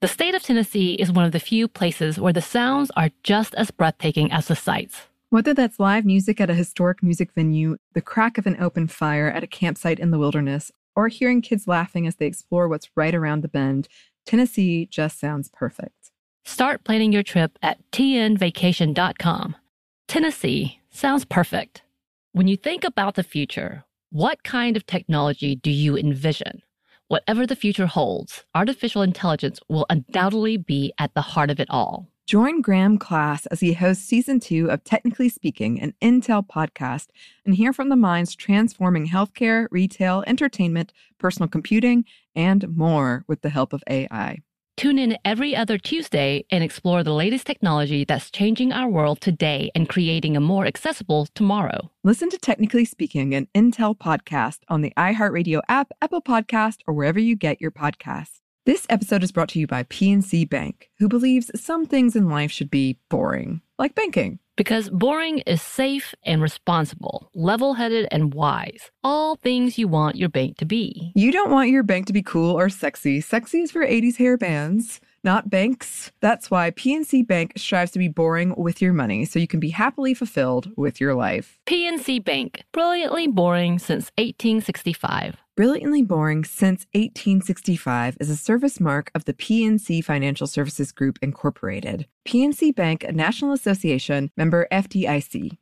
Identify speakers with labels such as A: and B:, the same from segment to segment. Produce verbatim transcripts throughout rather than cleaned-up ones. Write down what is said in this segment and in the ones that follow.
A: The state of Tennessee is one of the few places where the sounds are just as breathtaking as the sights.
B: Whether that's live music at a historic music venue, the crack of an open fire at a campsite in the wilderness, or hearing kids laughing as they explore what's right around the bend, Tennessee just sounds perfect.
A: Start planning your trip at T N vacation dot com. Tennessee sounds perfect. When you think about the future, what kind of technology do you envision? Whatever the future holds, artificial intelligence will undoubtedly be at the heart of it all.
B: Join Graham Class as he hosts season two of Technically Speaking, an Intel podcast, and hear from the minds transforming healthcare, retail, entertainment, personal computing, and more with the help of A I.
A: Tune in every other Tuesday and explore the latest technology that's changing our world today and creating a more accessible tomorrow.
B: Listen to Technically Speaking, an Intel podcast on the iHeartRadio app, Apple Podcast, or wherever you get your podcasts. This episode is brought to you by P N C Bank, who believes some things in life should be boring, like banking.
A: Because boring is safe and responsible, level-headed and wise. All things you want your bank to be.
B: You don't want your bank to be cool or sexy. Sexy is for eighties hair bands, not banks. That's why P N C Bank strives to be boring with your money so you can be happily fulfilled with your life.
A: P N C Bank, brilliantly boring since eighteen sixty-five.
B: Brilliantly Boring Since eighteen sixty-five is a service mark of the P N C Financial Services Group, Incorporated. P N C Bank, a National Association, member F D I C.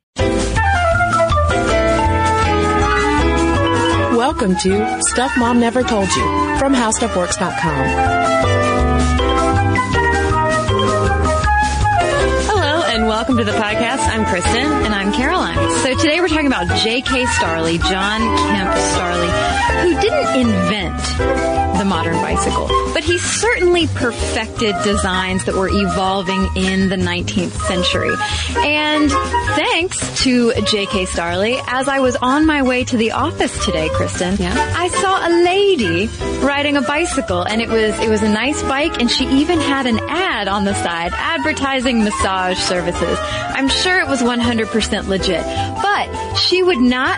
C: Welcome to Stuff Mom Never Told You from How Stuff Works dot com.
D: And welcome to the podcast. I'm Kristen.
E: And I'm Caroline. So today we're talking about J K. Starley, John Kemp Starley, who didn't invent the modern bicycle, but he certainly perfected designs that were evolving in the nineteenth century. And thanks to J K. Starley, as I was on my way to the office today, Kristen,
D: yeah.
E: I saw a lady riding a bicycle, and it was it was a nice bike, and she even had an ad on the side advertising massage services. I'm sure it was one hundred percent legit, but she would not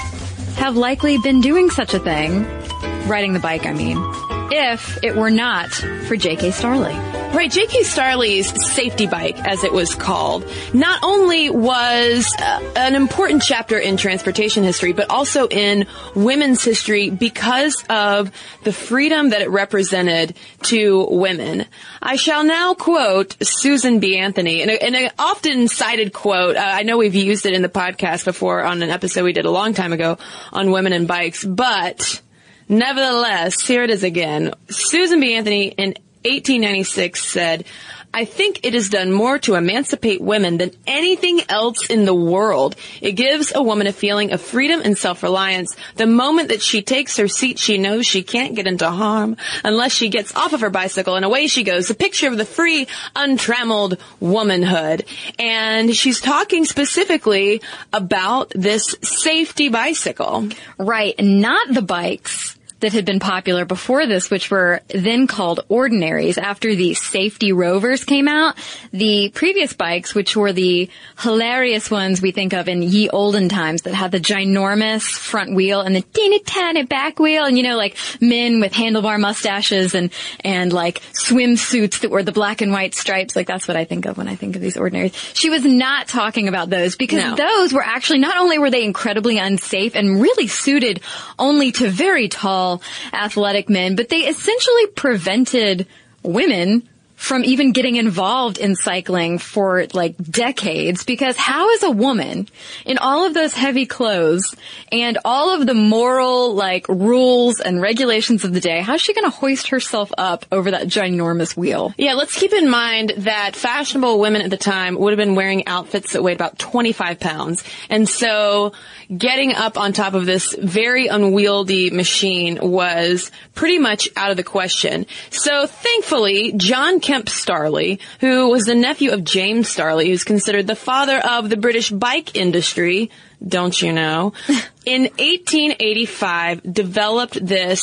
E: have likely been doing such a thing, riding the bike, I mean, if it were not for J K. Starley.
D: Right, J K. Starley's safety bike, as it was called, not only was uh, an important chapter in transportation history, but also in women's history because of the freedom that it represented to women. I shall now quote Susan B. Anthony, in, a, in an often cited quote. Uh, I know we've used it in the podcast before on an episode we did a long time ago on women and bikes, but nevertheless, here it is again. Susan B. Anthony in eighteen ninety-six said, "I think it has done more to emancipate women than anything else in the world. It gives a woman a feeling of freedom and self-reliance. The moment that she takes her seat, she knows she can't get into harm unless she gets off of her bicycle, and away she goes." A picture of the free, untrammeled womanhood. And she's talking specifically about this safety bicycle.
E: Right, not the bikes that had been popular before this, which were then called ordinaries. After the safety rovers came out, the previous bikes, which were the hilarious ones we think of in ye olden times that had the ginormous front wheel and the teeny tiny back wheel, and, you know, like men with handlebar mustaches and, and like swimsuits that were the black and white stripes. Like, that's what I think of when I think of these ordinaries. She was not talking about those because
D: No.
E: those were actually, not only were they incredibly unsafe and really suited only to very tall athletic men, but they essentially prevented women from even getting involved in cycling for like decades, because how is a woman in all of those heavy clothes and all of the moral like rules and regulations of the day, how's she going to hoist herself up over that ginormous wheel?
D: Yeah, let's keep in mind that fashionable women at the time would have been wearing outfits that weighed about twenty-five pounds. And so getting up on top of this very unwieldy machine was pretty much out of the question. So thankfully, John Kemp Starley, who was the nephew of James Starley, who's considered the father of the British bike industry, don't you know, in eighteen eighty-five developed this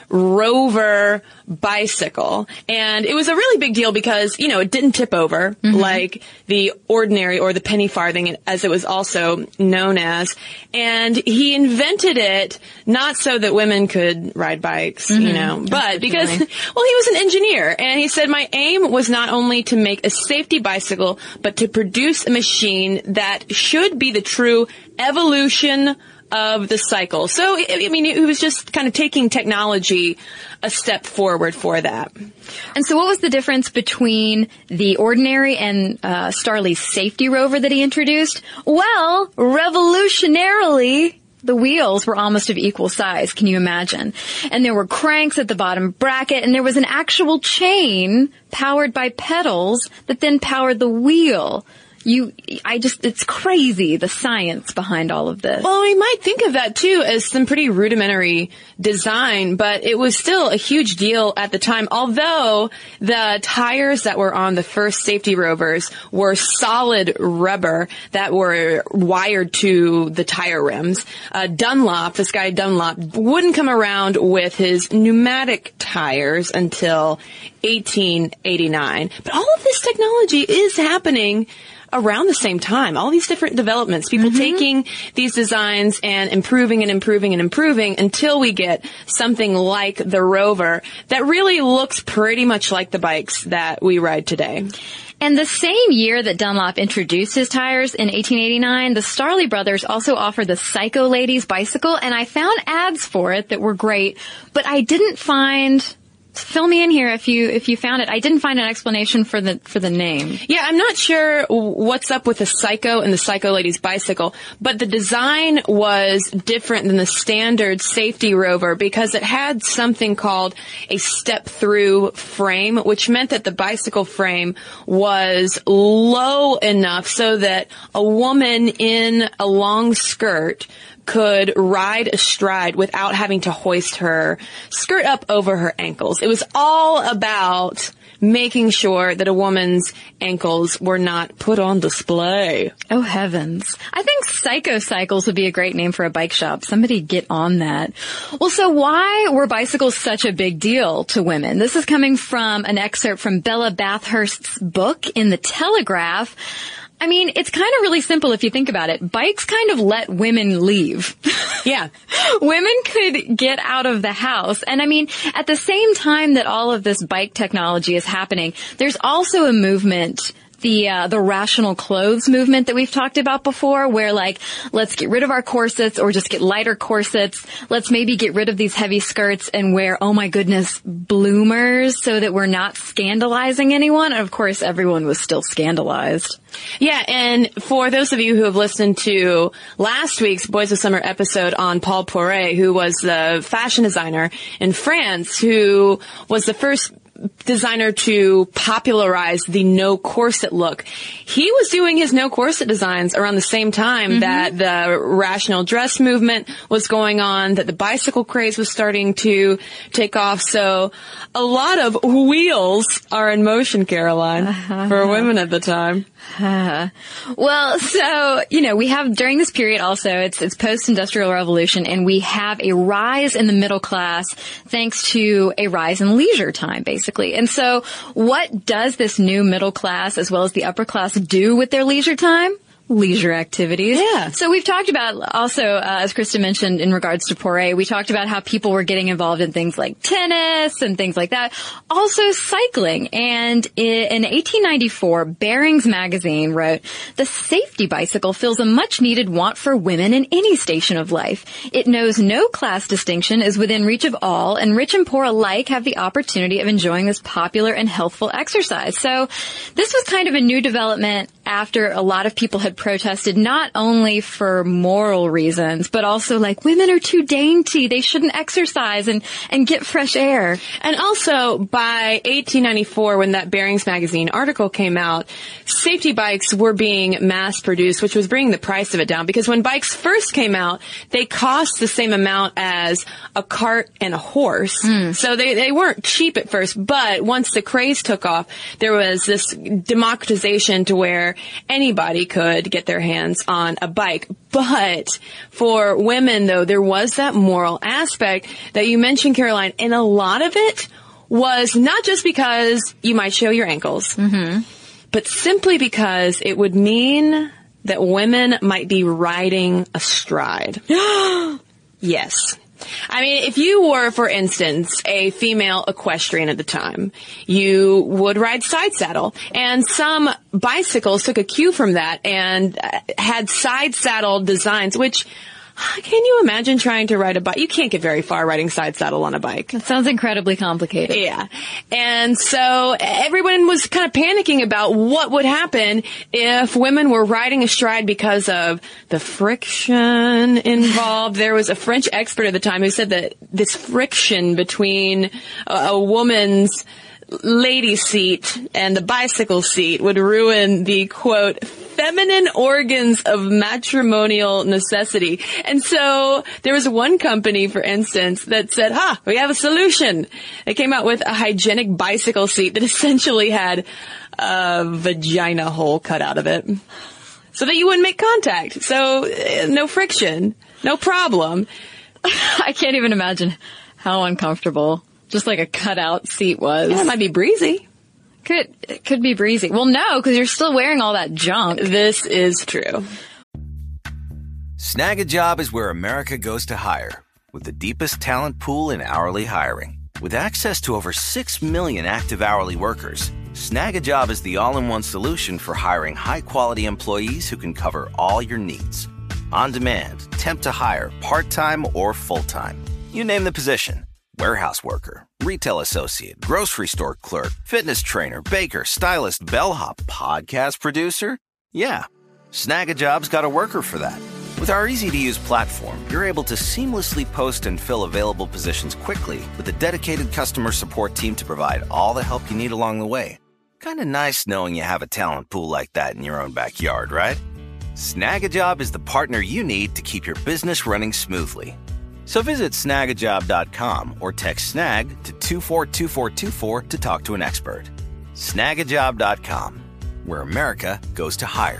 D: Rover bicycle. And it was a really big deal because, you know, it didn't tip over mm-hmm. like the ordinary or the penny farthing, as it was also known as. And he invented it not so that women could ride bikes, mm-hmm. you know, but because, well, he was an engineer. And he said, my aim was not only to make a safety bicycle, but to produce a machine that should be the true evolution of the cycle. So, I mean, it was just kind of taking technology a step forward for that.
E: And so what was the difference between the ordinary and uh, Starley's safety rover that he introduced? Well, revolutionarily, the wheels were almost of equal size. Can you imagine? And there were cranks at the bottom bracket, and there was an actual chain powered by pedals that then powered the wheel. You, I just, it's crazy, the science behind all of this.
D: Well, we might think of that, too, as some pretty rudimentary design, but it was still a huge deal at the time, although the tires that were on the first safety rovers were solid rubber that were wired to the tire rims. Uh, Dunlop, this guy Dunlop, wouldn't come around with his pneumatic tires until eighteen eighty-nine. But all of this technology is happening around the same time. All these different developments, people mm-hmm. taking these designs and improving and improving and improving until we get something like the Rover that really looks pretty much like the bikes that we ride today.
E: And the same year that Dunlop introduced his tires in eighteen eighty-nine, the Starley brothers also offered the Psycho Ladies bicycle, and I found ads for it that were great, but I didn't find... Fill me in here if you if you found it. I didn't find an explanation for the for the name.
D: Yeah, I'm not sure what's up with the Psycho and the Psycho Ladies bicycle, but the design was different than the standard safety rover because it had something called a step-through frame, which meant that the bicycle frame was low enough so that a woman in a long skirt could ride astride without having to hoist her skirt up over her ankles. It was all about making sure that a woman's ankles were not put on display.
E: Oh, heavens. I think Psycho Cycles would be a great name for a bike shop. Somebody get on that. Well, so why were bicycles such a big deal to women? This is coming from an excerpt from Bella Bathurst's book in The Telegraph. I mean, it's kind of really simple if you think about it. Bikes kind of let women leave.
D: Yeah.
E: Women could get out of the house. And I mean, at the same time that all of this bike technology is happening, there's also a movement, the uh, the rational clothes movement that we've talked about before, where like, let's get rid of our corsets or just get lighter corsets. Let's maybe get rid of these heavy skirts and wear, oh my goodness, bloomers so that we're not scandalizing anyone. And of course, everyone was still scandalized.
D: Yeah, and for those of you who have listened to last week's Boys of Summer episode on Paul Poiret, who was the fashion designer in France, who was the first designer to popularize the no corset look. He was doing his no corset designs around the same time mm-hmm. that the rational dress movement was going on, that the bicycle craze was starting to take off. So a lot of wheels are in motion, Caroline, uh-huh. for women at the time.
E: Uh, well, so, you know, we have during this period also, it's, it's post-industrial revolution, and we have a rise in the middle class thanks to a rise in leisure time, basically. And so what does this new middle class as well as the upper class do with their leisure time? Leisure activities.
D: Yeah.
E: So we've talked about also, uh, as Krista mentioned in regards to Poiret, we talked about how people were getting involved in things like tennis and things like that. Also cycling. And in eighteen ninety-four, Barings magazine wrote, "The safety bicycle fills a much needed want for women in any station of life. It knows no class distinction, is within reach of all, and rich and poor alike have the opportunity of enjoying this popular and healthful exercise." So this was kind of a new development after a lot of people had protested not only for moral reasons, but also like women are too dainty. They shouldn't exercise and, and get fresh air.
D: And also by eighteen ninety-four, when that Barings magazine article came out, safety bikes were being mass produced, which was bringing the price of it down, because when bikes first came out, they cost the same amount as a cart and a horse. Mm. So they, they weren't cheap at first, but once the craze took off, there was this democratization to where anybody could get their hands on a bike. But for women, though, there was that moral aspect that you mentioned, Caroline, and a lot of it was not just because you might show your ankles, mm-hmm. but simply because it would mean that women might be riding astride. Yes. I mean, if you were, for instance, a female equestrian at the time, you would ride side saddle. And some bicycles took a cue from that and had side saddle designs, which, can you imagine trying to ride a bike? You can't get very far riding side saddle on a bike.
E: It sounds incredibly complicated.
D: Yeah. And so everyone was kind of panicking about what would happen if women were riding astride because of the friction involved. There was a French expert at the time who said that this friction between a, a woman's lady seat and the bicycle seat would ruin the, quote, feminine organs of matrimonial necessity. And so there was one company, for instance, that said, ha, we have a solution. They came out with a hygienic bicycle seat that essentially had a vagina hole cut out of it so that you wouldn't make contact. So uh, no friction, no problem.
E: I can't even imagine how uncomfortable just like a cutout seat was.
D: Yeah, it might be breezy.
E: Could, it could be breezy. Well, no, because you're still wearing all that junk.
D: This is true.
F: Snag a Job is where America goes to hire, with the deepest talent pool in hourly hiring. With access to over six million active hourly workers, Snag a Job is the all-in-one solution for hiring high-quality employees who can cover all your needs. On demand, temp to hire, part-time or full-time. You name the position. Warehouse worker, retail associate, grocery store clerk, fitness trainer, baker, stylist, bellhop, podcast producer. Yeah, Snag a Job's got a worker for that. With our easy-to-use platform, you're able to seamlessly post and fill available positions quickly with a dedicated customer support team to provide all the help you need along the way. Kind of nice knowing you have a talent pool like that in your own backyard, right? Snag a Job is the partner you need to keep your business running smoothly. So visit snag a job dot com or text SNAG to two four two four two four to talk to an expert. snag a job dot com, where America goes to hire.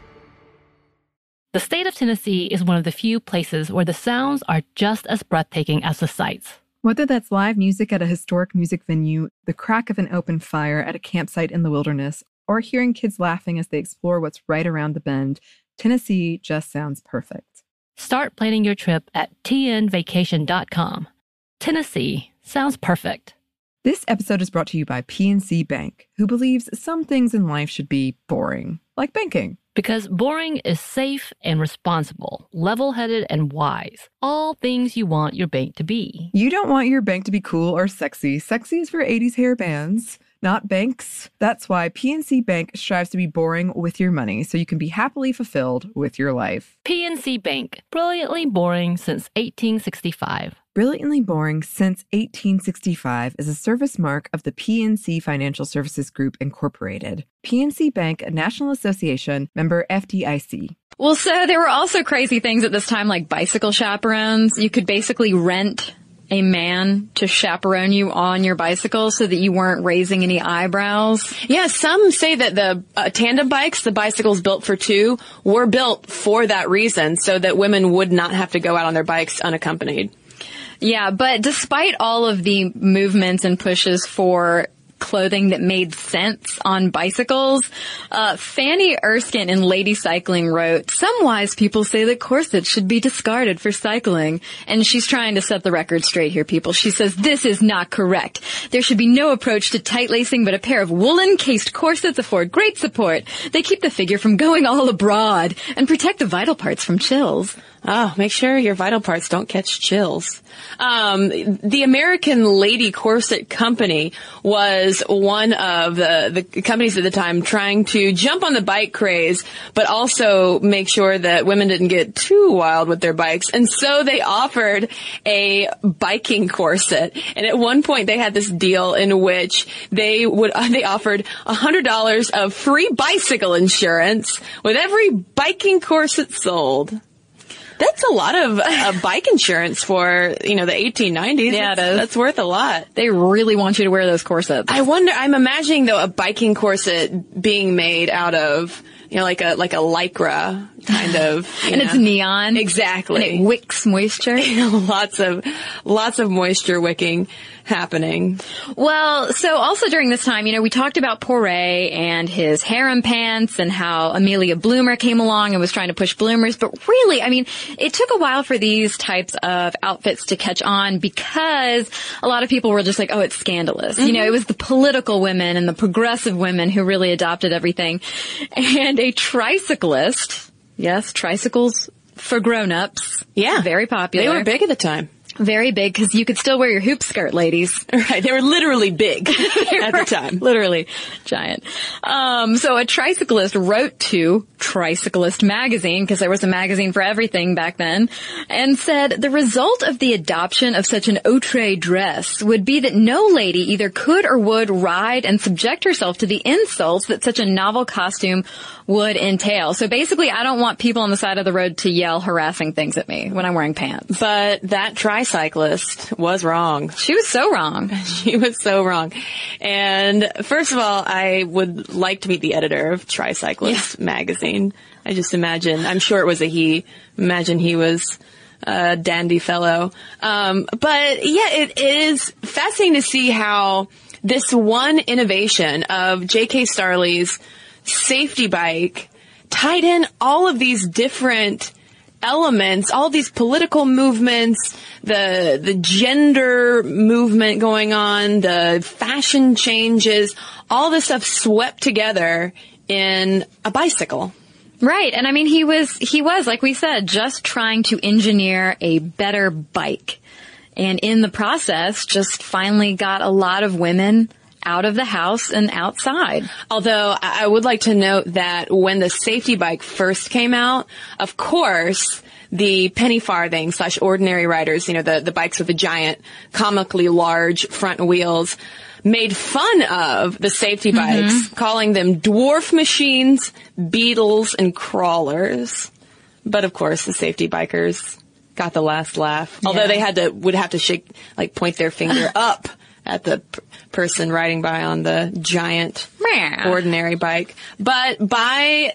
A: The state of Tennessee is one of the few places where the sounds are just as breathtaking as the sights.
B: Whether that's live music at a historic music venue, the crack of an open fire at a campsite in the wilderness, or hearing kids laughing as they explore what's right around the bend, Tennessee just sounds perfect.
A: Start planning your trip at T N vacation dot com. Tennessee sounds perfect.
B: This episode is brought to you by P N C Bank, who believes some things in life should be boring, like banking.
A: Because boring is safe and responsible, level-headed and wise. All things you want your bank to be.
B: You don't want your bank to be cool or sexy. Sexy is for eighties hair bands, not banks. That's why P N C Bank strives to be boring with your money so you can be happily fulfilled with your life.
A: P N C Bank, brilliantly boring since eighteen sixty-five.
B: Brilliantly Boring Since eighteen sixty-five is a service mark of the P N C Financial Services Group, Incorporated. P N C Bank, a National Association, member F D I C.
E: Well, so there were also crazy things at this time like bicycle chaperones. You could basically rent a man to chaperone you on your bicycle so that you weren't raising any eyebrows.
D: Yeah, some say that the uh, tandem bikes, the bicycles built for two, were built for that reason, so that women would not have to go out on their bikes unaccompanied.
E: Yeah, but despite all of the movements and pushes for clothing that made sense on bicycles, uh, Fanny Erskine in Lady Cycling wrote, "Some wise people say that corsets should be discarded for cycling." And she's trying to set the record straight here, people. She says, "This is not correct. There should be no approach to tight lacing, but a pair of woolen cased corsets afford great support. They keep the figure from going all abroad and protect the vital parts from chills."
D: Oh, make sure your vital parts don't catch chills. Um, the American Lady Corset Company was one of the, the companies at the time trying to jump on the bike craze, but also make sure that women didn't get too wild with their bikes. And so they offered a biking corset. And at one point they had this deal in which they would, they offered one hundred dollars of free bicycle insurance with every biking corset sold. That's a lot of uh, bike insurance for, you know, the eighteen nineties.
E: Yeah,
D: that's,
E: it is.
D: That's worth a lot.
E: They really want you to wear those corsets.
D: I wonder, I'm imagining, though, a biking corset being made out of you know, like a, like a Lycra kind of. You
E: and
D: know.
E: it's neon.
D: Exactly.
E: And it wicks moisture.
D: lots of, lots of moisture wicking happening.
E: Well, so also during this time, you know, we talked about Poiret and his harem pants and how Amelia Bloomer came along and was trying to push bloomers. But really, I mean, it took a while for these types of outfits to catch on because a lot of people were just like, oh, it's scandalous. Mm-hmm. You know, it was the political women and the progressive women who really adopted everything. And a tricyclist, yes, tricycles for grown-ups.
D: Yeah.
E: Very popular.
D: They were big at the time.
E: Very big, because you could still wear your hoop skirt, ladies.
D: Right. They were literally big at the time.
E: Literally giant. Um, so a tricyclist wrote to Tricyclist magazine, because there was a magazine for everything back then, and said the result of the adoption of such an outre dress would be that no lady either could or would ride and subject herself to the insults that such a novel costume would entail. So basically, I don't want people on the side of the road to yell harassing things at me when I'm wearing pants.
D: But that tricyclist was wrong.
E: She was so wrong.
D: She was so wrong. And first of all, I would like to meet the editor of Tricyclist yeah. magazine. I just imagine, I'm sure it was a he, imagine he was a dandy fellow. Um, but yeah, it is fascinating to see how this one innovation of J K. Starley's safety bike tied in all of these different elements, all these political movements, the the gender movement going on, the fashion changes, all this stuff swept together in a bicycle.
E: Right. And I mean, he was, he was, like we said, just trying to engineer a better bike. And in the process, just finally got a lot of women out of the house and outside.
D: Although I would like to note that when the safety bike first came out, of course, the penny farthing slash ordinary riders, you know, the, the bikes with the giant, comically large front wheels, made fun of the safety bikes, mm-hmm. calling them dwarf machines, beetles, and crawlers. But of course, the safety bikers got the last laugh. Yeah. Although they had to, would have to shake, like point their finger up at the p- person riding by on the giant ordinary bike. But by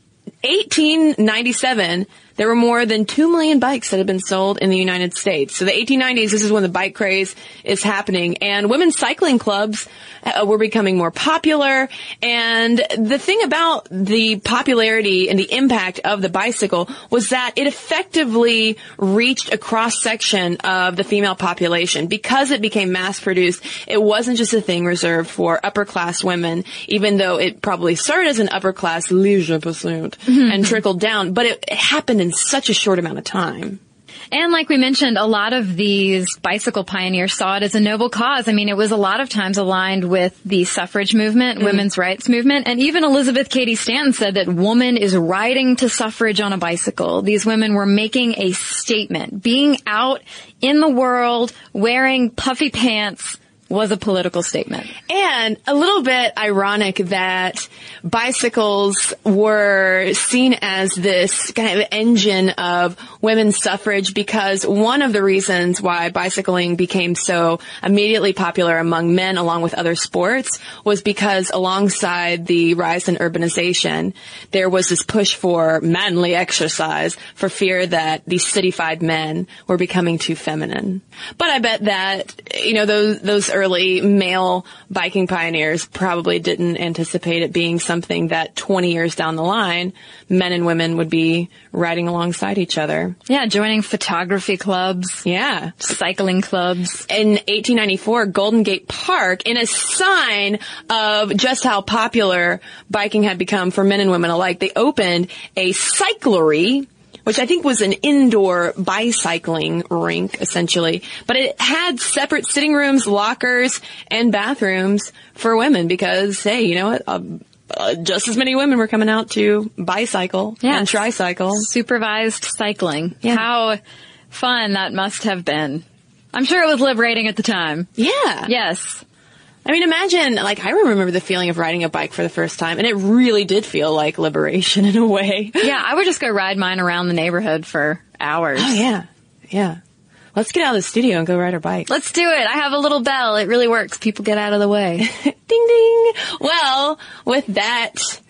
D: eighteen ninety-seven, there were more than two million bikes that had been sold in the United States. So the eighteen nineties, this is when the bike craze is happening. And women's cycling clubs uh, were becoming more popular. And the thing about the popularity and the impact of the bicycle was that it effectively reached a cross-section of the female population. Because it became mass-produced, it wasn't just a thing reserved for upper-class women, even though it probably started as an upper-class leisure pursuit mm-hmm. and trickled down. But it, it happened in in such a short amount of time.
E: And like we mentioned, a lot of these bicycle pioneers saw it as a noble cause. I mean, it was a lot of times aligned with the suffrage movement, mm. women's rights movement, and even Elizabeth Cady Stanton said that woman is riding to suffrage on a bicycle. These women were making a statement. Being out in the world, wearing puffy pants, was a political statement.
D: And a little bit ironic that bicycles were seen as this kind of engine of women's suffrage, because one of the reasons why bicycling became so immediately popular among men along with other sports was because alongside the rise in urbanization, there was this push for manly exercise for fear that these cityfied men were becoming too feminine. But I bet that, you know, those, those early male biking pioneers probably didn't anticipate it being something that twenty years down the line, men and women would be riding alongside each other.
E: Yeah, joining photography clubs.
D: Yeah.
E: Cycling clubs.
D: In eighteen ninety-four, Golden Gate Park, in a sign of just how popular biking had become for men and women alike, they opened a cyclery, which I think was an indoor bicycling rink, essentially. But it had separate sitting rooms, lockers, and bathrooms for women because, hey, you know what? Uh, uh, just as many women were coming out to bicycle yes. and tricycle.
E: Supervised cycling. Yeah. How fun that must have been. I'm sure it was liberating at the time.
D: Yeah.
E: Yes.
D: I mean, imagine, like, I remember the feeling of riding a bike for the first time, and it really did feel like liberation in a way.
E: Yeah, I would just go ride mine around the neighborhood for hours.
D: Oh, yeah. Yeah. Let's get out of the studio and go ride our bike.
E: Let's do it. I have a little bell. It really works. People get out of the way.
D: Ding, ding. Well, with that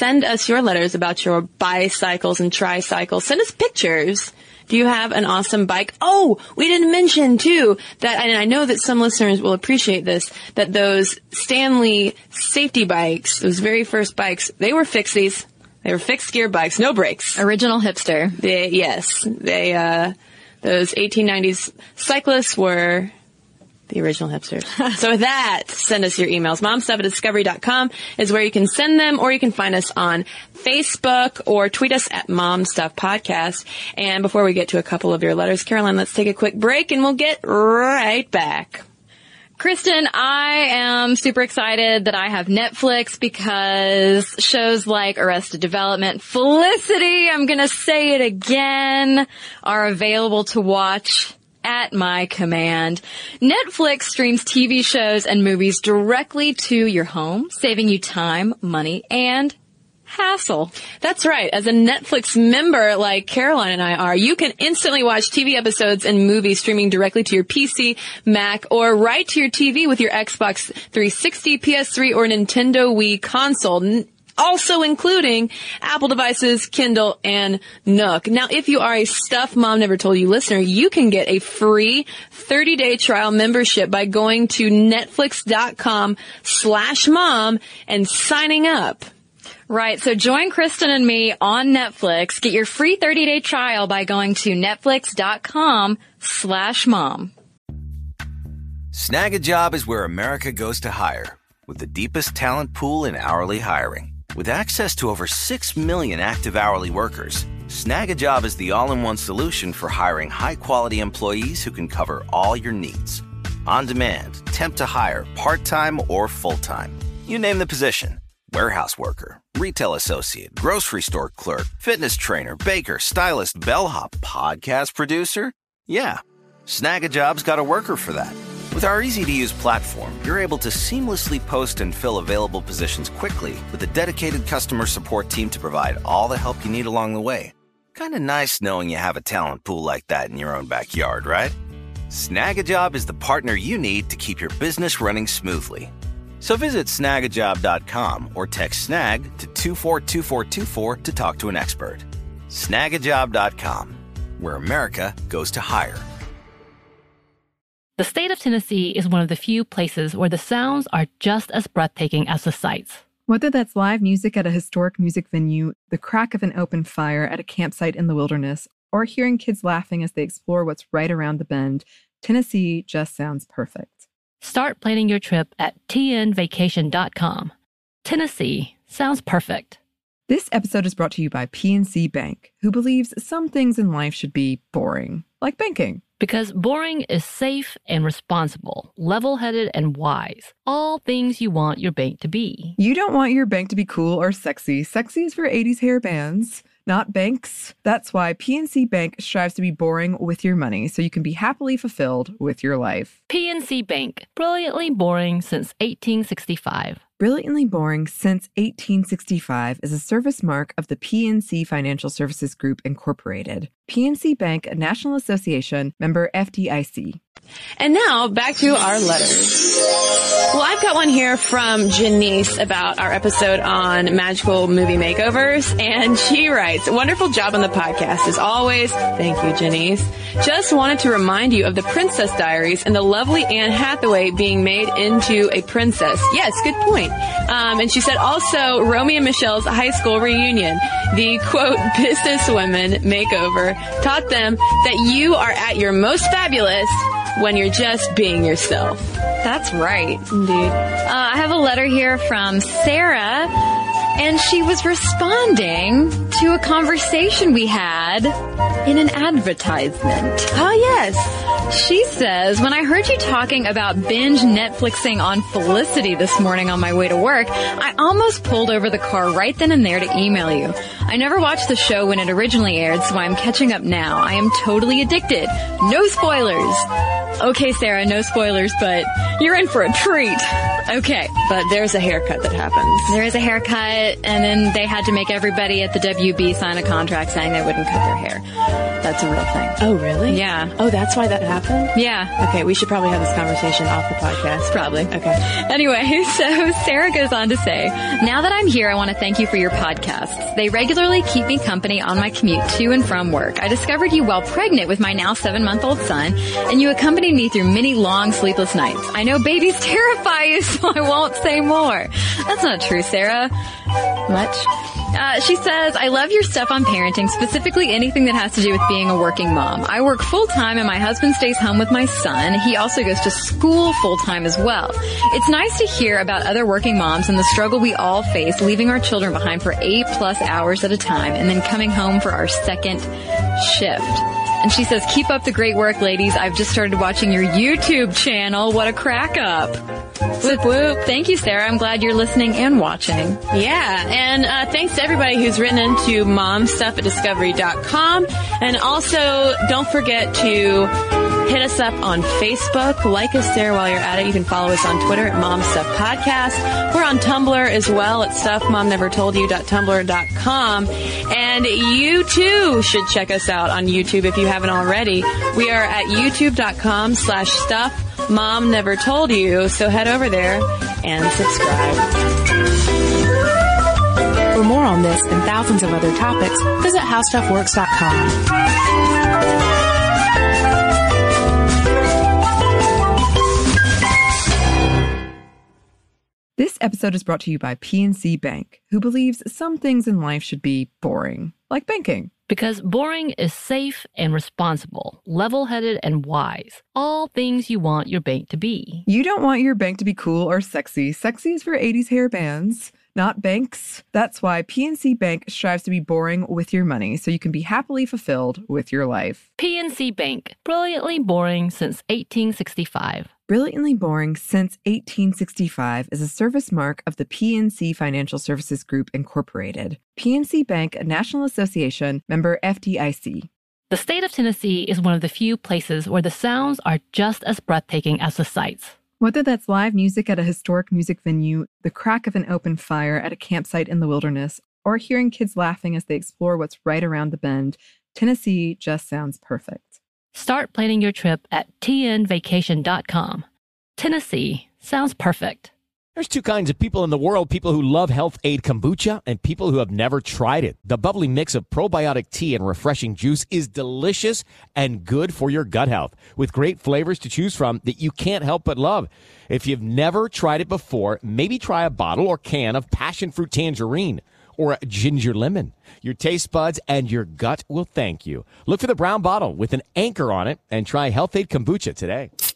D: send us your letters about your bicycles and tricycles. Send us pictures. Do you have an awesome bike? Oh, we didn't mention, too, that, and I know that some listeners will appreciate this, that those Stanley safety bikes, those very first bikes, they were fixies. They were fixed gear bikes, no brakes.
E: Original hipster.
D: They, yes. They, uh, those eighteen nineties cyclists were the original hipsters. So with that, send us your emails. momstuff at discovery dot com is where you can send them, or you can find us on Facebook or tweet us at momstuffpodcast. And before we get to a couple of your letters, Caroline, let's take a quick break and we'll get right back.
E: Kristen, I am super excited that I have Netflix because shows like Arrested Development, Felicity, I'm going to say it again, are available to watch at my command. Netflix streams T V shows and movies directly to your home, saving you time, money, and hassle.
D: That's right. As a Netflix member like Caroline and I are, you can instantly watch T V episodes and movies streaming directly to your P C, Mac, or right to your T V with your Xbox three sixty, P S three, or Nintendo Wii console. Also including Apple devices, Kindle, and Nook. Now, if you are a Stuff Mom Never Told You listener, you can get a free thirty-day trial membership by going to netflix.com slash mom and signing up.
E: Right, so join Kristen and me on Netflix. Get your free thirty-day trial by going to netflix.com slash mom.
F: Snag a Job is where America goes to hire, with the deepest talent pool in hourly hiring. With access to over six million active hourly workers, Snag a Job is the all-in-one solution for hiring high-quality employees who can cover all your needs. On demand, temp to hire, part-time or full-time. You name the position. Warehouse worker, retail associate, grocery store clerk, fitness trainer, baker, stylist, bellhop, podcast producer. Yeah, Snag a Job's got a worker for that. With our easy-to-use platform, you're able to seamlessly post and fill available positions quickly with a dedicated customer support team to provide all the help you need along the way. Kind of nice knowing you have a talent pool like that in your own backyard, right? Snag a Job is the partner you need to keep your business running smoothly. So visit snag a job dot com or text SNAG to two four two four two four to talk to an expert. snag a job dot com, where America goes to hire.
A: The state of Tennessee is one of the few places where the sounds are just as breathtaking as the sights.
B: Whether that's live music at a historic music venue, the crack of an open fire at a campsite in the wilderness, or hearing kids laughing as they explore what's right around the bend, Tennessee just sounds perfect.
A: Start planning your trip at t n vacation dot com. Tennessee sounds perfect.
B: This episode is brought to you by P N C Bank, who believes some things in life should be boring, like banking.
A: Because boring is safe and responsible, level-headed and wise. All things you want your bank to be.
B: You don't want your bank to be cool or sexy. Sexy is for eighties hair bands, not banks. That's why P N C Bank strives to be boring with your money so you can be happily fulfilled with your life.
A: P N C Bank, brilliantly boring since eighteen sixty-five.
B: Brilliantly Boring Since eighteen sixty-five is a service mark of the P N C Financial Services Group, Incorporated. P N C Bank, a National Association, member F D I C.
D: And now, back to our letters. Well, I've got one here from Janice about our episode on magical movie makeovers, and she writes, wonderful job on the podcast as always. Thank you, Janice. Just wanted to remind you of the Princess Diaries and the lovely Anne Hathaway being made into a princess. Yes, good point. Um, and she said also Romy and Michelle's high school reunion. The, quote, businesswomen makeover taught them that you are at your most fabulous when you're just being yourself.
E: That's right.
D: Indeed.
E: Uh, I have a letter here from Sarah, and she was responding to a conversation we had in an advertisement.
D: Oh, yes.
E: She says, when I heard you talking about binge Netflixing on Felicity this morning on my way to work, I almost pulled over the car right then and there to email you. I never watched the show when it originally aired, so I'm catching up now. I am totally addicted. No spoilers. Okay, Sarah, no spoilers, but you're in for a treat. Okay.
D: But there's a haircut that happens.
E: There is a haircut, and then they had to make everybody at the W B sign a contract saying they wouldn't cut their hair. That's a real thing.
D: Oh, really?
E: Yeah.
D: Oh, that's why that happened?
E: Yeah.
D: Okay, we should probably have this conversation off the podcast.
E: Probably.
D: Okay.
E: Anyway, so Sarah goes on to say, now that I'm here, I want to thank you for your podcasts. They regularly keep me company on my commute to and from work. I discovered you while pregnant with my now seven-month-old son, and you accompanied me through many long sleepless nights. I know babies terrify you, so I won't say more. That's not true, Sarah. Much. Uh, she says, I love your stuff on parenting, specifically anything that has to do with being a working mom. I work full-time and my husband stays home with my son. He also goes to school full-time as well. It's nice to hear about other working moms and the struggle we all face leaving our children behind for eight plus hours at a time and then coming home for our second shift. And she says, keep up the great work, ladies. I've just started watching your YouTube channel. What a crack up. Whoop, whoop. Thank you, Sarah. I'm glad you're listening and watching.
D: Yeah, and uh, thanks to everybody who's written into momstuff at discovery dot com. And also, don't forget to hit us up on Facebook. Like us there while you're at it. You can follow us on Twitter at Mom Stuff Podcast. We're on Tumblr as well at stuff mom never told you dot tumblr dot com. And you too should check us out on YouTube if you haven't already. We are at youtube.com slash stuff mom never told you. So head over there and subscribe.
C: For more on this and thousands of other topics, visit how stuff works dot com.
B: This episode is brought to you by P N C Bank, who believes some things in life should be boring, like banking.
A: Because boring is safe and responsible, level-headed and wise. All things you want your bank to be.
B: You don't want your bank to be cool or sexy. Sexy is for eighties hair bands, not banks. That's why P N C Bank strives to be boring with your money so you can be happily fulfilled with your life.
A: P N C Bank, brilliantly boring since eighteen sixty-five.
B: Brilliantly Boring Since eighteen sixty-five is a service mark of the P N C Financial Services Group, Incorporated. P N C Bank, a National Association, member F D I C.
A: The state of Tennessee is one of the few places where the sounds are just as breathtaking as the sights.
B: Whether that's live music at a historic music venue, the crack of an open fire at a campsite in the wilderness, or hearing kids laughing as they explore what's right around the bend, Tennessee just sounds perfect.
A: Start planning your trip at T N vacation dot com. Tennessee sounds perfect.
G: There's two kinds of people in the world, people who love Health Aid Kombucha and people who have never tried it. The bubbly mix of probiotic tea and refreshing juice is delicious and good for your gut health, with great flavors to choose from that you can't help but love. If you've never tried it before, maybe try a bottle or can of passion fruit tangerine or a ginger lemon. Your taste buds and your gut will thank you. Look for the brown bottle with an anchor on it and try Health Aid Kombucha today.